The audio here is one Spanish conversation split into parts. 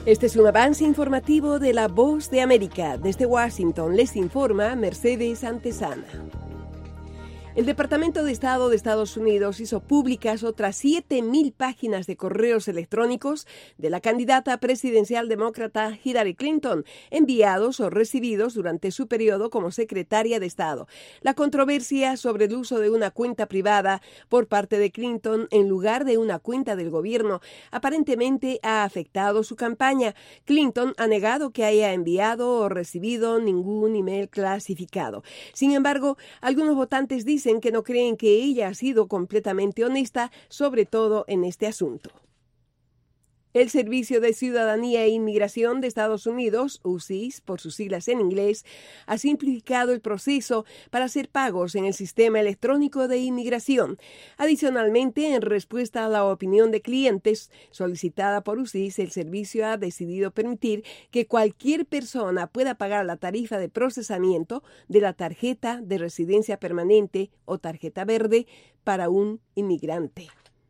Este es un avance informativo de La Voz de América. Desde Washington les informa Mercedes Antesana. El Departamento de Estado de Estados Unidos hizo públicas otras 7,000 páginas de correos electrónicos de la candidata presidencial demócrata Hillary Clinton, enviados o recibidos durante su periodo como secretaria de Estado. La controversia sobre el uso de una cuenta privada por parte de Clinton en lugar de una cuenta del gobierno aparentemente ha afectado su campaña. Clinton ha negado que haya enviado o recibido ningún email clasificado. Sin embargo, algunos votantes dicen que no creen que ella ha sido completamente honesta, sobre todo en este asunto. El Servicio de Ciudadanía e Inmigración de Estados Unidos, USCIS por sus siglas en inglés, ha simplificado el proceso para hacer pagos en el sistema electrónico de inmigración. Adicionalmente, en respuesta a la opinión de clientes solicitada por USCIS, el servicio ha decidido permitir que cualquier persona pueda pagar la tarifa de procesamiento de la tarjeta de residencia permanente o tarjeta verde para un inmigrante.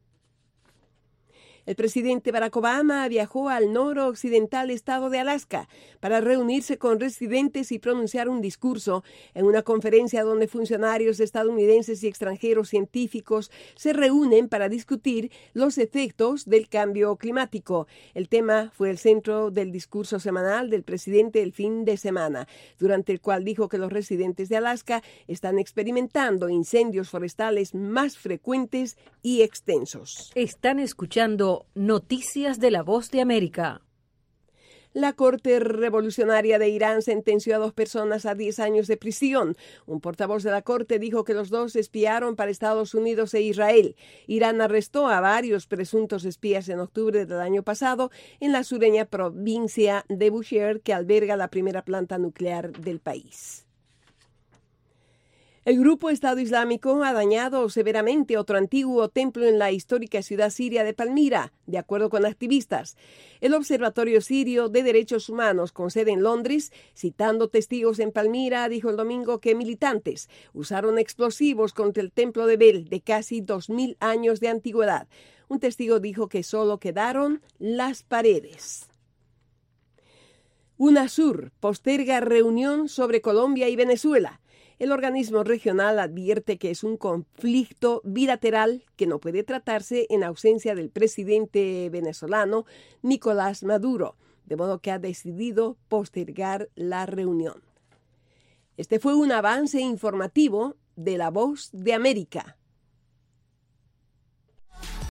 El presidente Barack Obama viajó al noroccidental estado de Alaska para reunirse con residentes y pronunciar un discurso en una conferencia donde funcionarios estadounidenses y extranjeros científicos se reúnen para discutir los efectos del cambio climático. El tema fue el centro del discurso semanal del presidente el fin de semana, durante el cual dijo que los residentes de Alaska están experimentando incendios forestales más frecuentes y extensos. Están escuchando Noticias de La Voz de América. La Corte Revolucionaria de Irán sentenció a 2 personas a 10 años de prisión. Un portavoz de la Corte dijo que los 2 espiaron para Estados Unidos e Israel. Irán arrestó a varios presuntos espías en octubre del año pasado en la sureña provincia de Bushehr, que alberga la primera planta nuclear del país. El grupo Estado Islámico ha dañado severamente otro antiguo templo en la histórica ciudad siria de Palmira, de acuerdo con activistas. El Observatorio Sirio de Derechos Humanos, con sede en Londres, citando testigos en Palmira, dijo el domingo que militantes usaron explosivos contra el templo de Bel, de casi 2,000 años de antigüedad. Un testigo dijo que solo quedaron las paredes. UNASUR posterga reunión sobre Colombia y Venezuela. El organismo regional advierte que es un conflicto bilateral que no puede tratarse en ausencia del presidente venezolano Nicolás Maduro, de modo que ha decidido postergar la reunión. Este fue un avance informativo de La Voz de América.